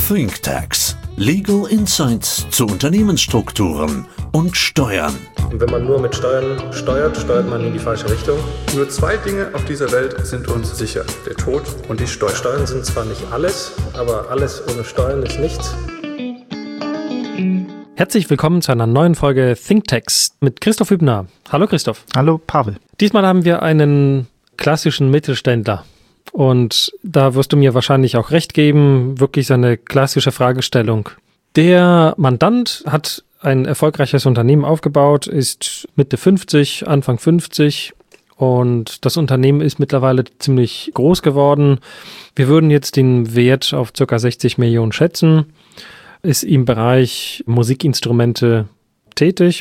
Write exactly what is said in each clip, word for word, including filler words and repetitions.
ThinkTax. Legal Insights zu Unternehmensstrukturen und Steuern. Und wenn man nur mit Steuern steuert, steuert man in die falsche Richtung. Nur zwei Dinge auf dieser Welt sind uns sicher: der Tod und die Steuern. Steuern sind zwar nicht alles, aber alles ohne Steuern ist nichts. Herzlich willkommen zu einer neuen Folge ThinkTax mit Christoph Hübner. Hallo Christoph. Hallo Pavel. Diesmal haben wir einen klassischen Mittelständler. Und da wirst du mir wahrscheinlich auch recht geben, wirklich so eine klassische Fragestellung. Der Mandant hat ein erfolgreiches Unternehmen aufgebaut, ist Mitte fünfzig, Anfang fünfzig und das Unternehmen ist mittlerweile ziemlich groß geworden. Wir würden jetzt den Wert auf ca. sechzig Millionen schätzen, ist im Bereich Musikinstrumente tätig,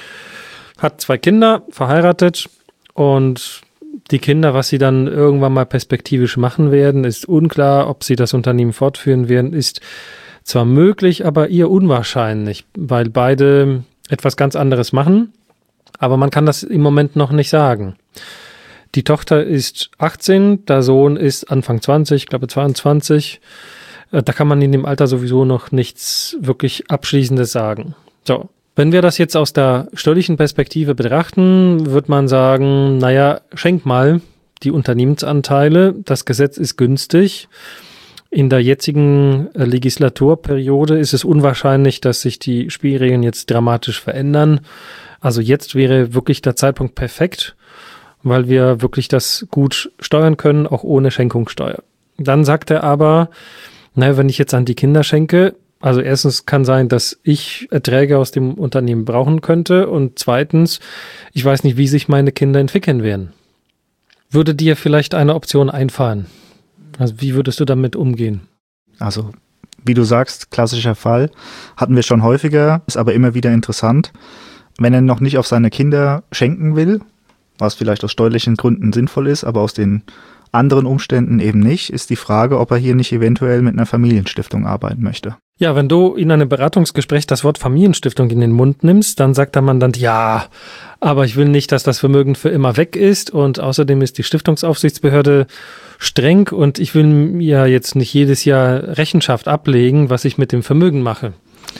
hat zwei Kinder, verheiratet und die Kinder, was sie dann irgendwann mal perspektivisch machen werden, ist unklar. Ob sie das Unternehmen fortführen werden, ist zwar möglich, aber eher unwahrscheinlich, weil beide etwas ganz anderes machen. Aber man kann das im Moment noch nicht sagen. Die Tochter ist achtzehn, der Sohn ist Anfang zwanzig, ich glaube zweiundzwanzig. Da kann man in dem Alter sowieso noch nichts wirklich Abschließendes sagen. So. Wenn wir das jetzt aus der steuerlichen Perspektive betrachten, wird man sagen, naja, schenk mal die Unternehmensanteile, das Gesetz ist günstig. In der jetzigen Legislaturperiode ist es unwahrscheinlich, dass sich die Spielregeln jetzt dramatisch verändern. Also jetzt wäre wirklich der Zeitpunkt perfekt, weil wir wirklich das gut steuern können, auch ohne Schenkungssteuer. Dann sagt er aber, naja, wenn ich jetzt an die Kinder schenke, also erstens kann sein, dass ich Erträge aus dem Unternehmen brauchen könnte und zweitens, ich weiß nicht, wie sich meine Kinder entwickeln werden. Würde dir vielleicht eine Option einfallen? Also wie würdest du damit umgehen? Also wie du sagst, klassischer Fall, hatten wir schon häufiger, ist aber immer wieder interessant. Wenn er noch nicht auf seine Kinder schenken will, was vielleicht aus steuerlichen Gründen sinnvoll ist, aber aus den anderen Umständen eben nicht, ist die Frage, ob er hier nicht eventuell mit einer Familienstiftung arbeiten möchte. Ja, wenn du in einem Beratungsgespräch das Wort Familienstiftung in den Mund nimmst, dann sagt der Mandant, ja, aber ich will nicht, dass das Vermögen für immer weg ist und außerdem ist die Stiftungsaufsichtsbehörde streng und ich will mir jetzt nicht jedes Jahr Rechenschaft ablegen, was ich mit dem Vermögen mache.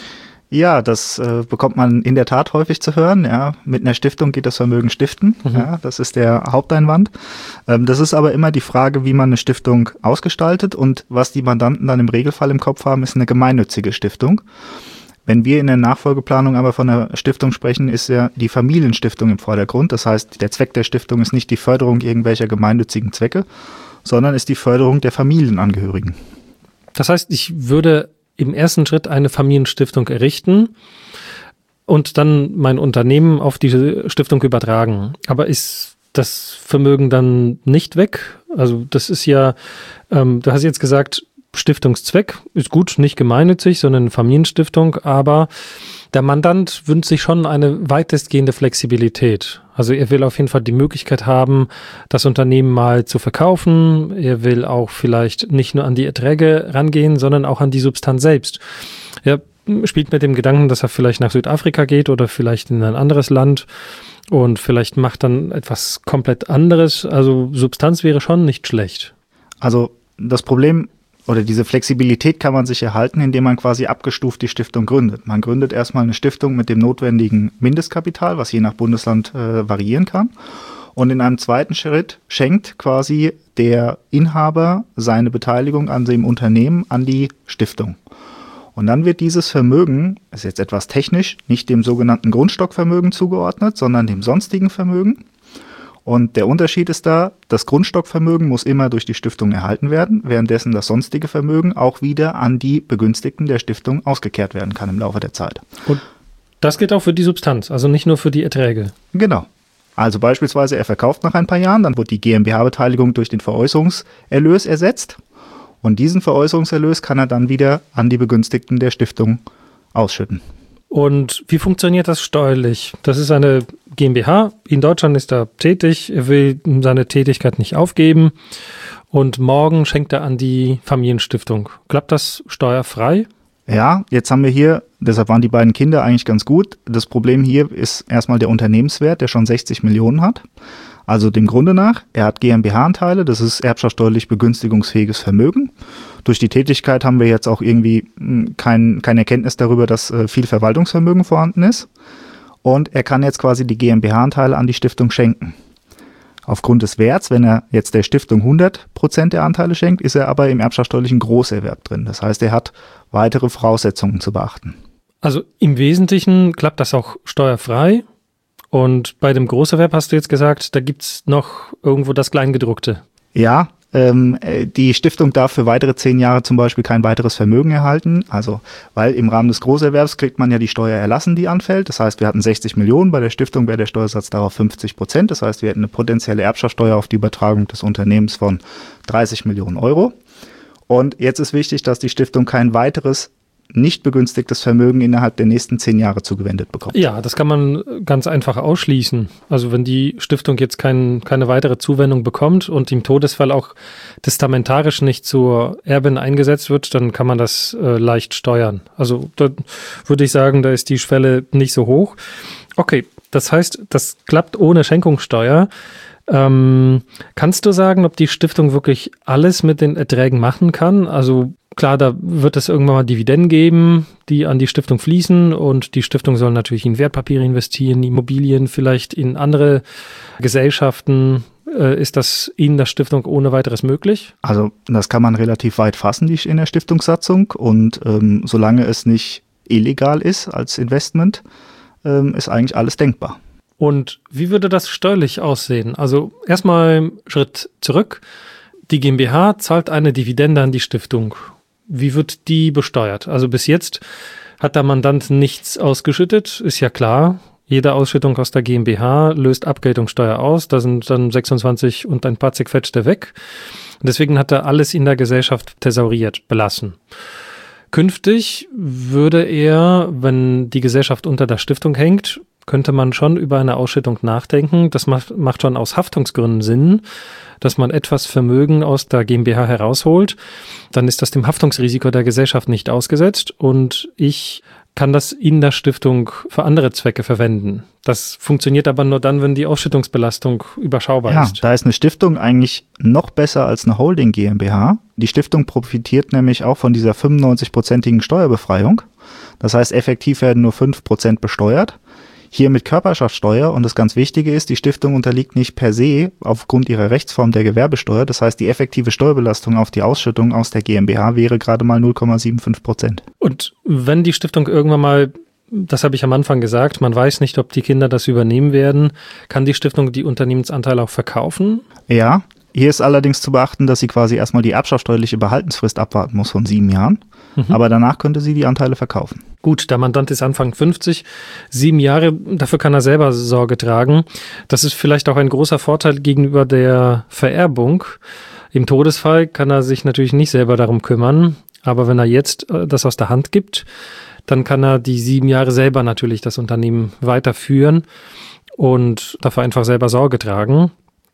Ja, das äh, bekommt man in der Tat häufig zu hören. Ja, mit einer Stiftung geht das Vermögen stiften. Mhm. Ja, das ist der Haupteinwand. Ähm, das ist aber immer die Frage, wie man eine Stiftung ausgestaltet und was die Mandanten dann im Regelfall im Kopf haben, ist eine gemeinnützige Stiftung. Wenn wir in der Nachfolgeplanung aber von einer Stiftung sprechen, ist ja die Familienstiftung im Vordergrund. Das heißt, der Zweck der Stiftung ist nicht die Förderung irgendwelcher gemeinnützigen Zwecke, sondern ist die Förderung der Familienangehörigen. Das heißt, ich würde im ersten Schritt eine Familienstiftung errichten und dann mein Unternehmen auf diese Stiftung übertragen. Aber ist das Vermögen dann nicht weg? Also das ist ja, ähm, du hast jetzt gesagt, Stiftungszweck ist gut, nicht gemeinnützig, sondern eine Familienstiftung, aber der Mandant wünscht sich schon eine weitestgehende Flexibilität. Also er will auf jeden Fall die Möglichkeit haben, das Unternehmen mal zu verkaufen. Er will auch vielleicht nicht nur an die Erträge rangehen, sondern auch an die Substanz selbst. Er spielt mit dem Gedanken, dass er vielleicht nach Südafrika geht oder vielleicht in ein anderes Land und vielleicht macht dann etwas komplett anderes. Also Substanz wäre schon nicht schlecht. Also das Problem oder diese Flexibilität kann man sich erhalten, indem man quasi abgestuft die Stiftung gründet. Man gründet erstmal eine Stiftung mit dem notwendigen Mindestkapital, was je nach Bundesland äh, variieren kann. Und in einem zweiten Schritt schenkt quasi der Inhaber seine Beteiligung an dem Unternehmen an die Stiftung. Und dann wird dieses Vermögen, das ist jetzt etwas technisch, nicht dem sogenannten Grundstockvermögen zugeordnet, sondern dem sonstigen Vermögen. Und der Unterschied ist da, das Grundstockvermögen muss immer durch die Stiftung erhalten werden, währenddessen das sonstige Vermögen auch wieder an die Begünstigten der Stiftung ausgekehrt werden kann im Laufe der Zeit. Und das gilt auch für die Substanz, also nicht nur für die Erträge? Genau. Also beispielsweise er verkauft nach ein paar Jahren, dann wird die GmbH-Beteiligung durch den Veräußerungserlös ersetzt und diesen Veräußerungserlös kann er dann wieder an die Begünstigten der Stiftung ausschütten. Und wie funktioniert das steuerlich? Das ist eine GmbH, in Deutschland ist er tätig, er will seine Tätigkeit nicht aufgeben und morgen schenkt er an die Familienstiftung. Klappt das steuerfrei? Ja, jetzt haben wir hier, deshalb waren die beiden Kinder eigentlich ganz gut. Das Problem hier ist erstmal der Unternehmenswert, der schon sechzig Millionen hat. Also dem Grunde nach, er hat GmbH-Anteile, das ist erbschaftssteuerlich begünstigungsfähiges Vermögen. Durch die Tätigkeit haben wir jetzt auch irgendwie kein, keine Erkenntnis darüber, dass äh, viel Verwaltungsvermögen vorhanden ist. Und er kann jetzt quasi die GmbH-Anteile an die Stiftung schenken. Aufgrund des Werts, wenn er jetzt der Stiftung hundert Prozent der Anteile schenkt, ist er aber im erbschaftssteuerlichen Großerwerb drin. Das heißt, er hat weitere Voraussetzungen zu beachten. Also im Wesentlichen klappt das auch steuerfrei. Und bei dem Großerwerb hast du jetzt gesagt, da gibt's noch irgendwo das Kleingedruckte. Ja, ähm, die Stiftung darf für weitere zehn Jahre zum Beispiel kein weiteres Vermögen erhalten. Also, weil im Rahmen des Großerwerbs kriegt man ja die Steuer erlassen, die anfällt. Das heißt, wir hatten sechzig Millionen, bei der Stiftung wäre der Steuersatz darauf fünfzig Prozent. Das heißt, wir hätten eine potenzielle Erbschaftssteuer auf die Übertragung des Unternehmens von dreißig Millionen Euro. Und jetzt ist wichtig, dass die Stiftung kein weiteres nicht begünstigtes Vermögen innerhalb der nächsten zehn Jahre zugewendet bekommt. Ja, das kann man ganz einfach ausschließen. Also wenn die Stiftung jetzt kein, keine weitere Zuwendung bekommt und im Todesfall auch testamentarisch nicht zur Erbin eingesetzt wird, dann kann man das äh, leicht steuern. Also da würde ich sagen, da ist die Schwelle nicht so hoch. Okay, das heißt, das klappt ohne Schenkungssteuer. Ähm, kannst du sagen, ob die Stiftung wirklich alles mit den Erträgen machen kann? Also klar, da wird es irgendwann mal Dividenden geben, die an die Stiftung fließen und die Stiftung soll natürlich in Wertpapiere investieren, Immobilien, vielleicht in andere Gesellschaften. Äh, ist das in der Stiftung ohne weiteres möglich? Also das kann man relativ weit fassen, die in der Stiftungssatzung, und ähm, solange es nicht illegal ist als Investment, ähm, ist eigentlich alles denkbar. Und wie würde das steuerlich aussehen? Also erstmal Schritt zurück. Die GmbH zahlt eine Dividende an die Stiftung. Wie wird die besteuert? Also bis jetzt hat der Mandant nichts ausgeschüttet, ist ja klar. Jede Ausschüttung aus der GmbH löst Abgeltungssteuer aus. Da sind dann sechsundzwanzig und ein paar zerquetschte weg. Deswegen hat er alles in der Gesellschaft thesauriert, belassen. Künftig würde er, wenn die Gesellschaft unter der Stiftung hängt, könnte man schon über eine Ausschüttung nachdenken. Das macht, macht schon aus Haftungsgründen Sinn, dass man etwas Vermögen aus der GmbH herausholt. Dann ist das dem Haftungsrisiko der Gesellschaft nicht ausgesetzt und ich kann das in der Stiftung für andere Zwecke verwenden. Das funktioniert aber nur dann, wenn die Ausschüttungsbelastung überschaubar ja, ist. Ja, da ist eine Stiftung eigentlich noch besser als eine Holding GmbH. Die Stiftung profitiert nämlich auch von dieser fünfundneunzig-prozentigen Steuerbefreiung. Das heißt, effektiv werden nur fünf Prozent besteuert. Hier mit Körperschaftssteuer, und das ganz Wichtige ist, die Stiftung unterliegt nicht per se aufgrund ihrer Rechtsform der Gewerbesteuer. Das heißt, die effektive Steuerbelastung auf die Ausschüttung aus der GmbH wäre gerade mal null Komma fünfundsiebzig Prozent. Und wenn die Stiftung irgendwann mal, das habe ich am Anfang gesagt, man weiß nicht, ob die Kinder das übernehmen werden, kann die Stiftung die Unternehmensanteile auch verkaufen? Ja, hier ist allerdings zu beachten, dass sie quasi erstmal die erbschaftssteuerliche Behaltensfrist abwarten muss von sieben Jahren. Mhm. Aber danach könnte sie die Anteile verkaufen. Gut, der Mandant ist Anfang fünfzig, sieben Jahre, dafür kann er selber Sorge tragen. Das ist vielleicht auch ein großer Vorteil gegenüber der Vererbung. Im Todesfall kann er sich natürlich nicht selber darum kümmern, aber wenn er jetzt das aus der Hand gibt, dann kann er die sieben Jahre selber natürlich das Unternehmen weiterführen und dafür einfach selber Sorge tragen.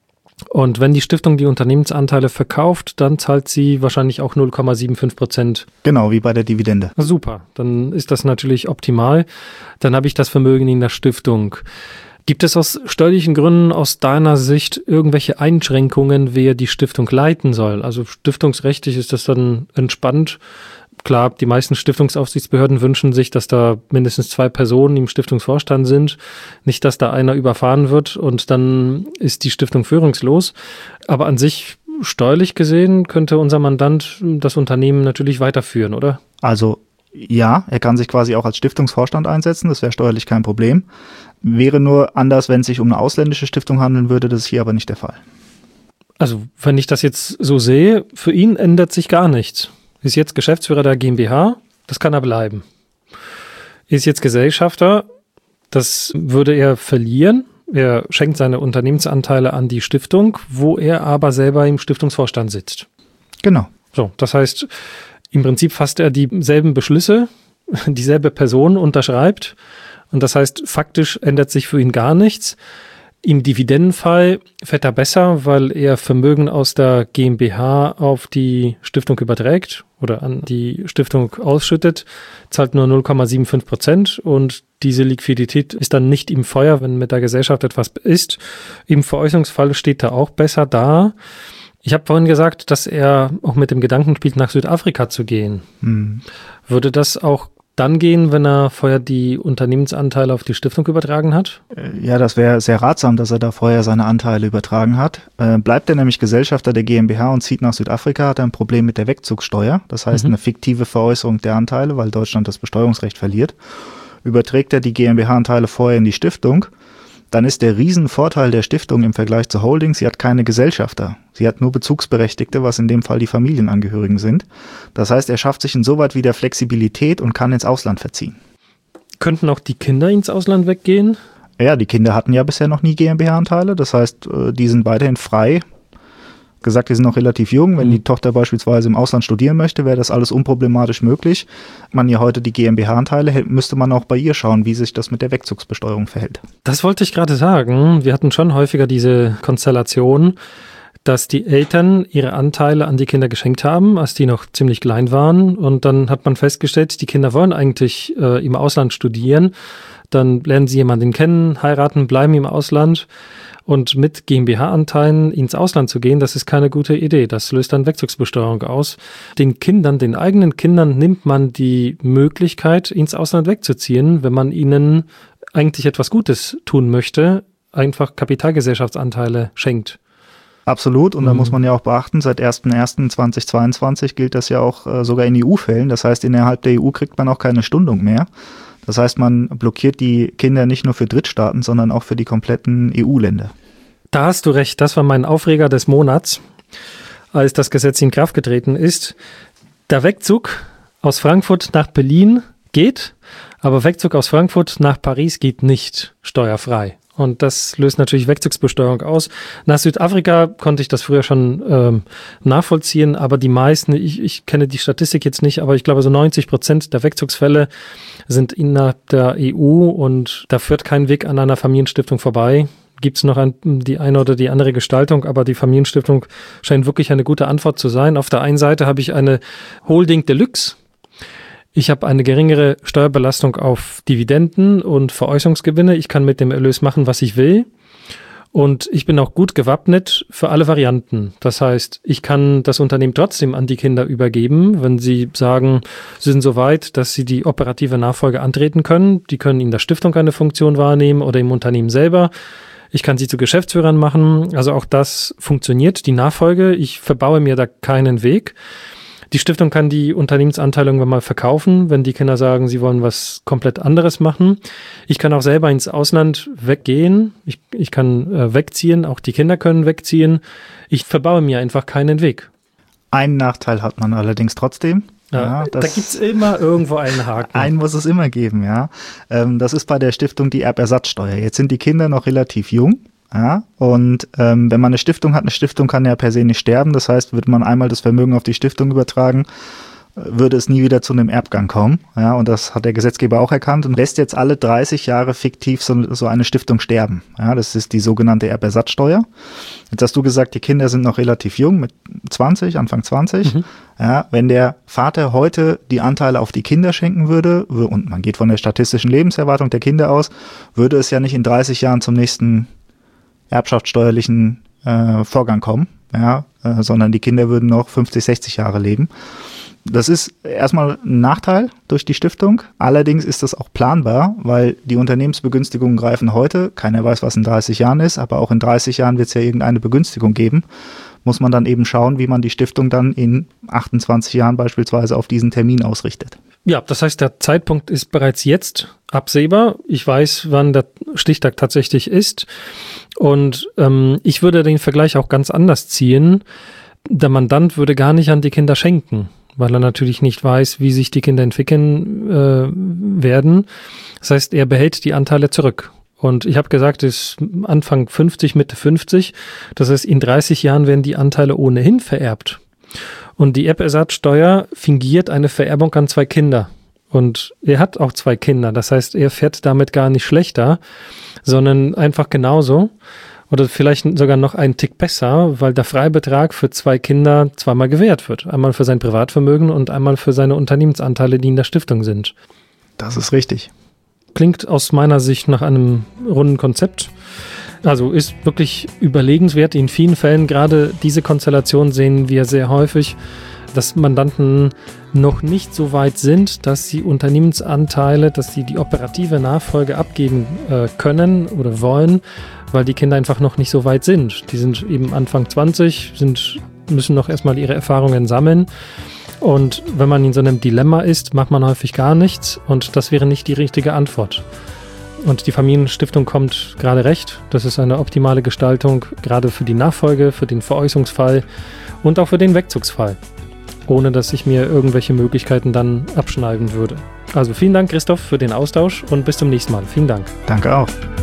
Und wenn die Stiftung die Unternehmensanteile verkauft, dann zahlt sie wahrscheinlich auch null Komma fünfundsiebzig Prozent. Genau, wie bei der Dividende. Super, dann ist das natürlich optimal. Dann habe ich das Vermögen in der Stiftung. Gibt es aus steuerlichen Gründen aus deiner Sicht irgendwelche Einschränkungen, wer die Stiftung leiten soll? Also stiftungsrechtlich ist das dann entspannt. Klar, die meisten Stiftungsaufsichtsbehörden wünschen sich, dass da mindestens zwei Personen im Stiftungsvorstand sind. Nicht, dass da einer überfahren wird und dann ist die Stiftung führungslos. Aber an sich, steuerlich gesehen, könnte unser Mandant das Unternehmen natürlich weiterführen, oder? Also ja, er kann sich quasi auch als Stiftungsvorstand einsetzen. Das wäre steuerlich kein Problem. Wäre nur anders, wenn es sich um eine ausländische Stiftung handeln würde. Das ist hier aber nicht der Fall. Also wenn ich das jetzt so sehe, für ihn ändert sich gar nichts. Ist jetzt Geschäftsführer der GmbH, das kann er bleiben. Ist jetzt Gesellschafter, das würde er verlieren. Er schenkt seine Unternehmensanteile an die Stiftung, wo er aber selber im Stiftungsvorstand sitzt. Genau. So, das heißt, im Prinzip fasst er dieselben Beschlüsse, dieselbe Person unterschreibt. Und das heißt, faktisch ändert sich für ihn gar nichts. Im Dividendenfall fährt er besser, weil er Vermögen aus der GmbH auf die Stiftung überträgt oder an die Stiftung ausschüttet, zahlt nur null Komma fünfundsiebzig Prozent und diese Liquidität ist dann nicht im Feuer, wenn mit der Gesellschaft etwas ist. Im Veräußerungsfall steht er auch besser da. Ich habe vorhin gesagt, dass er auch mit dem Gedanken spielt, nach Südafrika zu gehen. Hm. Würde das auch dann gehen, wenn er vorher die Unternehmensanteile auf die Stiftung übertragen hat? Ja, das wäre sehr ratsam, dass er da vorher seine Anteile übertragen hat. Äh, bleibt er nämlich Gesellschafter der GmbH und zieht nach Südafrika, hat er ein Problem mit der Wegzugssteuer. Das heißt, mhm. eine fiktive Veräußerung der Anteile, weil Deutschland das Besteuerungsrecht verliert. Überträgt er die GmbH-Anteile vorher in die Stiftung, dann ist der Riesenvorteil der Stiftung im Vergleich zur Holding, sie hat keine Gesellschafter. Sie hat nur Bezugsberechtigte, was in dem Fall die Familienangehörigen sind. Das heißt, er schafft sich insoweit wieder Flexibilität und kann ins Ausland verziehen. Könnten auch die Kinder ins Ausland weggehen? Ja, die Kinder hatten ja bisher noch nie GmbH-Anteile. Das heißt, die sind weiterhin frei. Gesagt, die sind noch relativ jung. Wenn die Tochter beispielsweise im Ausland studieren möchte, wäre das alles unproblematisch möglich. Man ja heute die GmbH-Anteile, müsste man auch bei ihr schauen, wie sich das mit der Wegzugsbesteuerung verhält. Das wollte ich gerade sagen. Wir hatten schon häufiger diese Konstellation, dass die Eltern ihre Anteile an die Kinder geschenkt haben, als die noch ziemlich klein waren. Und dann hat man festgestellt, die Kinder wollen eigentlich äh, im Ausland studieren. Dann lernen sie jemanden kennen, heiraten, bleiben im Ausland. Und mit GmbH-Anteilen ins Ausland zu gehen, das ist keine gute Idee. Das löst dann Wegzugsbesteuerung aus. Den Kindern, den eigenen Kindern nimmt man die Möglichkeit, ins Ausland wegzuziehen, wenn man ihnen eigentlich etwas Gutes tun möchte, einfach Kapitalgesellschaftsanteile schenkt. Absolut. Und mhm. da muss man ja auch beachten, seit erster erster zweitausendzweiundzwanzig gilt das ja auch äh, sogar in E U-Fällen. Das heißt, innerhalb der E U kriegt man auch keine Stundung mehr. Das heißt, man blockiert die Kinder nicht nur für Drittstaaten, sondern auch für die kompletten E U-Länder. Da hast du recht. Das war mein Aufreger des Monats, als das Gesetz in Kraft getreten ist. Der Wegzug aus Frankfurt nach Berlin geht, aber Wegzug aus Frankfurt nach Paris geht nicht steuerfrei. Und das löst natürlich Wegzugsbesteuerung aus. Nach Südafrika konnte ich das früher schon ähm, nachvollziehen, aber die meisten, ich, ich kenne die Statistik jetzt nicht, aber ich glaube so neunzig Prozent der Wegzugsfälle sind innerhalb der E U und da führt kein Weg an einer Familienstiftung vorbei. Gibt es noch ein, die eine oder die andere Gestaltung, aber die Familienstiftung scheint wirklich eine gute Antwort zu sein. Auf der einen Seite habe ich eine Holding Deluxe. Ich habe eine geringere Steuerbelastung auf Dividenden und Veräußerungsgewinne. Ich kann mit dem Erlös machen, was ich will. Und ich bin auch gut gewappnet für alle Varianten. Das heißt, ich kann das Unternehmen trotzdem an die Kinder übergeben, wenn sie sagen, sie sind so weit, dass sie die operative Nachfolge antreten können. Die können in der Stiftung eine Funktion wahrnehmen oder im Unternehmen selber. Ich kann sie zu Geschäftsführern machen. Also auch das funktioniert, die Nachfolge. Ich verbaue mir da keinen Weg. Die Stiftung kann die Unternehmensanteile irgendwann mal verkaufen, wenn die Kinder sagen, sie wollen was komplett anderes machen. Ich kann auch selber ins Ausland weggehen. Ich, ich kann äh, wegziehen. Auch die Kinder können wegziehen. Ich verbaue mir einfach keinen Weg. Einen Nachteil hat man allerdings trotzdem. Ja, ja, da gibt es immer irgendwo einen Haken. Einen muss es immer geben, ja. Ähm, das ist bei der Stiftung die Erbersatzsteuer. Jetzt sind die Kinder noch relativ jung. Ja, und ähm, wenn man eine Stiftung hat, eine Stiftung kann ja per se nicht sterben. Das heißt, würde man einmal das Vermögen auf die Stiftung übertragen, würde es nie wieder zu einem Erbgang kommen. Ja, und das hat der Gesetzgeber auch erkannt und lässt jetzt alle dreißig Jahre fiktiv so, so eine Stiftung sterben. Ja, das ist die sogenannte Erbersatzsteuer. Jetzt hast du gesagt, die Kinder sind noch relativ jung, mit zwanzig, Anfang zwanzig. Mhm. Ja, wenn der Vater heute die Anteile auf die Kinder schenken würde, und man geht von der statistischen Lebenserwartung der Kinder aus, würde es ja nicht in dreißig Jahren zum nächsten erbschaftssteuerlichen äh, Vorgang kommen, ja, äh, sondern die Kinder würden noch fünfzig, sechzig Jahre leben. Das ist erstmal ein Nachteil durch die Stiftung. Allerdings ist das auch planbar, weil die Unternehmensbegünstigungen greifen heute. Keiner weiß, was in dreißig Jahren ist, aber auch in dreißig Jahren wird es ja irgendeine Begünstigung geben. Muss man dann eben schauen, wie man die Stiftung dann in achtundzwanzig Jahren beispielsweise auf diesen Termin ausrichtet. Ja, das heißt, der Zeitpunkt ist bereits jetzt absehbar. Ich weiß, wann der Stichtag tatsächlich ist. Und ähm, ich würde den Vergleich auch ganz anders ziehen. Der Mandant würde gar nicht an die Kinder schenken, weil er natürlich nicht weiß, wie sich die Kinder entwickeln äh, werden. Das heißt, er behält die Anteile zurück. Und ich habe gesagt, es ist Anfang fünfzig, Mitte fünfzig. Das heißt, in dreißig Jahren werden die Anteile ohnehin vererbt. Und die Erbersatzsteuer fingiert eine Vererbung an zwei Kinder. Und er hat auch zwei Kinder. Das heißt, er fährt damit gar nicht schlechter, sondern einfach genauso. Oder vielleicht sogar noch einen Tick besser, weil der Freibetrag für zwei Kinder zweimal gewährt wird. Einmal für sein Privatvermögen und einmal für seine Unternehmensanteile, die in der Stiftung sind. Das ist richtig. Klingt aus meiner Sicht nach einem runden Konzept. Also ist wirklich überlegenswert. In vielen Fällen, gerade diese Konstellation sehen wir sehr häufig, dass Mandanten noch nicht so weit sind, dass sie Unternehmensanteile, dass sie die operative Nachfolge abgeben äh, können oder wollen, weil die Kinder einfach noch nicht so weit sind. Die sind eben Anfang zwanzig, sind, müssen noch erstmal ihre Erfahrungen sammeln. Und wenn man in so einem Dilemma ist, macht man häufig gar nichts und das wäre nicht die richtige Antwort. Und die Familienstiftung kommt gerade recht. Das ist eine optimale Gestaltung, gerade für die Nachfolge, für den Veräußerungsfall und auch für den Wegzugsfall, ohne dass ich mir irgendwelche Möglichkeiten dann abschneiden würde. Also vielen Dank, Christoph, für den Austausch und bis zum nächsten Mal. Vielen Dank. Danke auch.